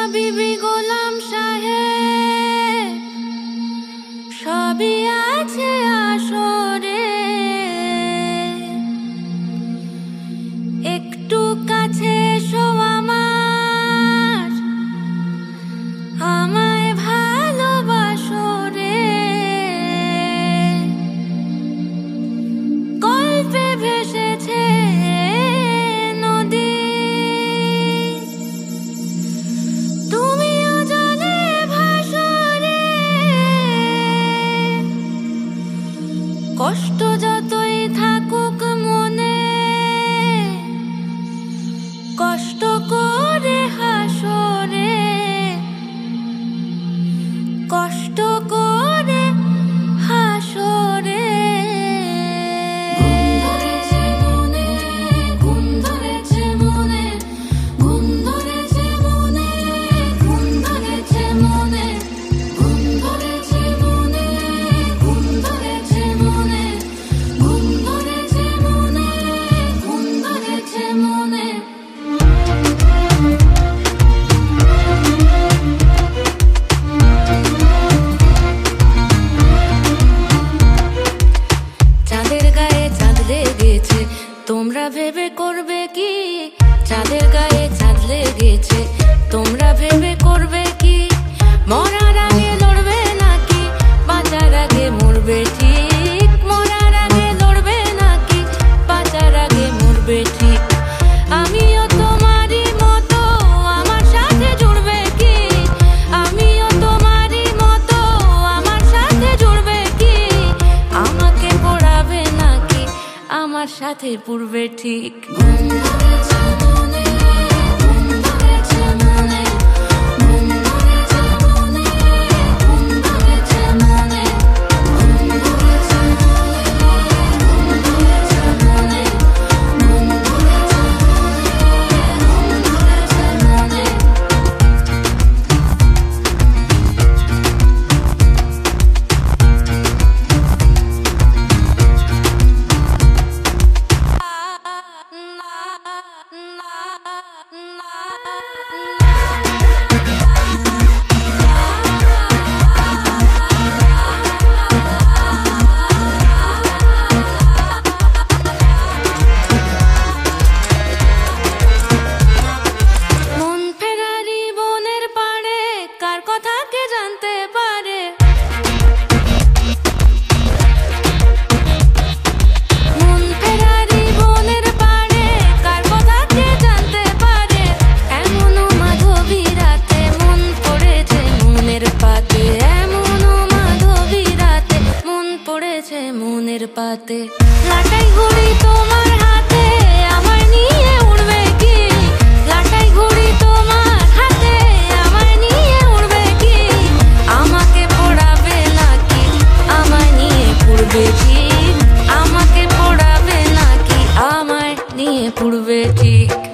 বিবি গোলাম সাহেব সবই আছে আসরে, একটু কাছে এসো আমার, আমায় ভালোবাসো রে। গল্পে ভেসেছে নদী, তুমিও জলে ভাসো রে। কষ্ট যতই থাকুক মনে, কষ্ট করে হাসো রে, কষ্ট করে হাসো রে। ঘুম ধরেছে মনে, ঘুম ধরেছে মনে, ঘুম ধরেছে মনে, ঘুম ধরেছে মনে, ঘুম ধরেছে মনে, ঘুম ধরেছে মনে, ঘুম ধরেছে মনে। চাঁদের গায়ে চাঁদ লেগেছে, তোমরা ভেবে করবে কি? চাঁদের গায়ে চাঁদ লেগেছে, তোমরা ভেবে করবে কি? মরার আগে লড়বে নাকি বাঁচার আগে মরবে ঠিক? মরার আগে লড়বে নাকি বাঁচার আগে মরবে ঠিক? আমিও তোমারই মতো, আমার সাথে জুড়বে কি? আমিও তোমারই মতো, আমার সাথে জুড়বে কি? আমাকে পড়াবে নাকি আমার সাথে পূর্বে ঠিক? ঘুম ধরেছে মনে, ঘুম ধরেছে মনে, ঘুম ধরেছে মনে, ঘুম ধরেছে মনে, ঘুম ধরেছে মনে, ঘুম ধরেছে মনে, ঘুম ধরেছে মনে। মন ফেরারি বনের পাড়ে কার কথা কে জানতে পারে? মন ফেরারি বনের পাড়ে কার কথা কে জানতে পারে? এমনও মাধবী রাতে মন পড়েছে মনের পাতে, এমনও মাধবী রাতে মন পড়েছে মনের পাতে। লাটাই ঘুড়ি তোমার হাতে, আমায় নিয়ে উড়বে কি? লাটাই ঘুড়ি তোমার হাতে, আমায় নিয়ে উড়বে কি? আমাকে পড়াবে নাকি আমায় নিয়ে পড়বে ঠিক? আমাকে পড়াবে নাকি আমায় নিয়ে পড়বে ঠিক?